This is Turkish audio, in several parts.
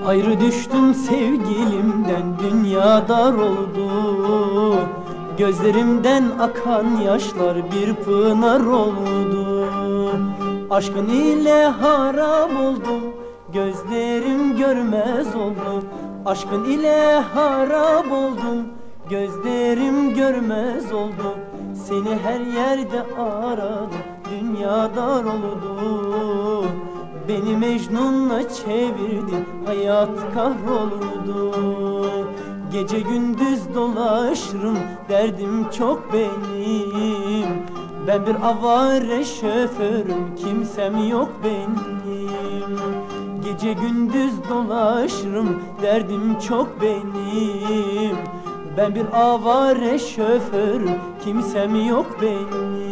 Ayrı düştüm sevgilimden, dünya dar oldu. Gözlerimden akan yaşlar bir pınar oldu. Aşkın ile harap oldum, gözlerim görmez oldu. Aşkın ile harap oldum, gözlerim görmez oldu. Seni her yerde aradım, dünya dar oldu. Beni Mecnun'la çevirdin, hayat kahroldu. Gece gündüz dolaşırım, derdim çok benim. Ben bir avare şoförüm, kimsem yok benim. Gece gündüz dolaşırım, derdim çok benim. Ben bir avare şoförüm, kimsem yok benim.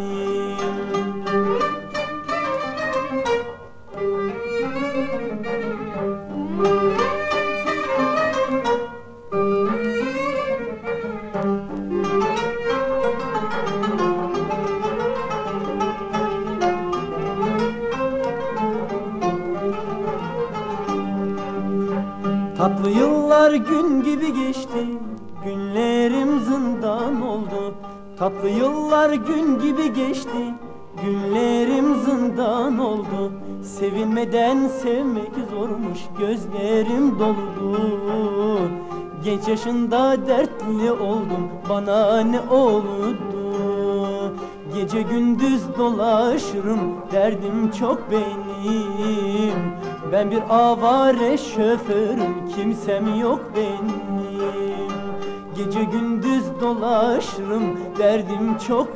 Tatlı yıllar gün gibi geçti, günlerim zindan oldu. Tatlı yıllar gün gibi geçti, günlerim zindan oldu. Sevilmeden sevmek zormuş, gözlerim doldu. Genç yaşında dertli oldum, bana ne oldu? Gece gündüz dolaşırım, derdim çok benim. Ben bir avare şoförüm, kimsem yok benim. Gece gündüz dolaşırım, derdim çok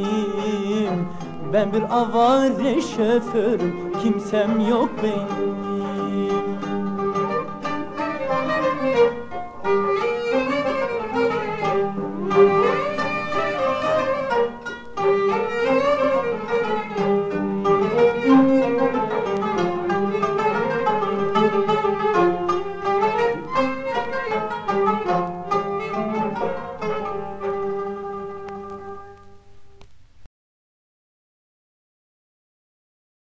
benim. Ben bir avare şoförüm, kimsem yok benim.